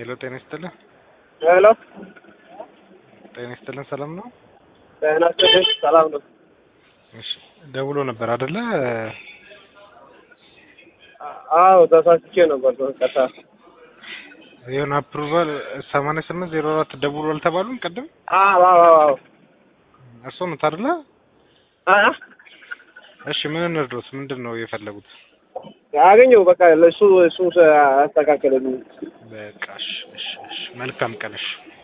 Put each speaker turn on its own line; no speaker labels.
ሄሎ ጤና ይስጥልኝ።
ሄሎ
ጤና ይስጥልኝ። ሰላም ነው?
ጤና ይስጥልኝ። ሰላም ነው።
እሺ ደውሎ ነበር አይደለ?
አዎ ተሳስቼ ነበር። በቃ
የሆነ አፕሩቫል 8804 ደውሎ አልተባሉም ቀደም?
አዎ
እርሶ ነው አይደለ? እሺ ምን እንርዶት? ምንድነው የፈለጉት?
አገኘው በቃ ለሱ አስተካከለልኝ።
በቃ እሺ መልካም ቀን። እሺ